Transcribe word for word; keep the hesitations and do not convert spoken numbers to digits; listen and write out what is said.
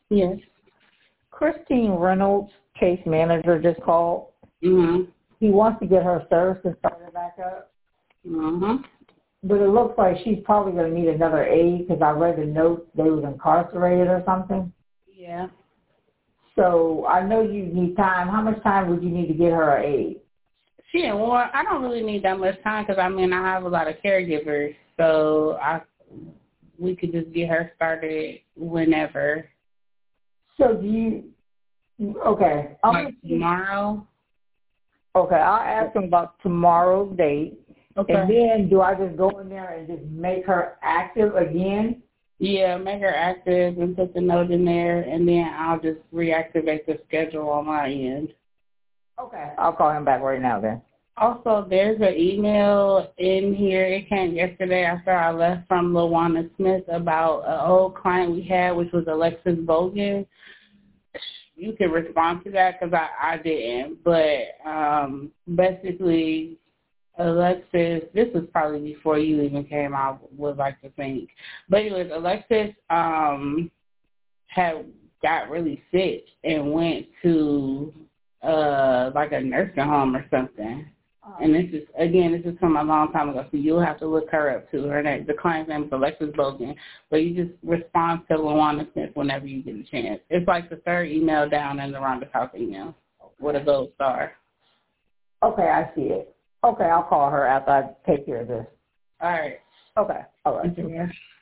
Yes. Christine Reynolds, case manager, just called. Mhm. He wants to get her services started back up. Mhm. But it looks like she's probably going to need another aide because I read the notes they was incarcerated or something. Yeah. So I know you need time. How much time would you need to get her an aide? She didn't want. I don't really need that much time because I mean I have a lot of caregivers, so I we could just get her started whenever. So do you? Okay. I'm Like tomorrow. Okay, I'll ask him about tomorrow's date. Okay. And then do I just go in there and just make her active again? Yeah, make her active and put the note in there, and then I'll just reactivate the schedule on my end. Okay. I'll call him back right now then. Also, there's an email in here. It came yesterday after I left from LaWanda Smith about an old client we had, which was Alexis Bogan. You can respond to that because I, I didn't. But um, basically, Alexis, this was probably before you even came out, would like to think. But anyways, Alexis um, had got really sick and went to uh, like a nursing home or something. And this is, again, this is from a long time ago, so you'll have to look her up, too. Her name, the client's name is Alexis Bogan. But you just respond to LaWanda Smith whenever you get a chance. It's like the third email down in the Rhonda House email with a gold star. Okay, I see it. Okay, I'll call her after I take care of this. All right. Okay, all right. Yeah.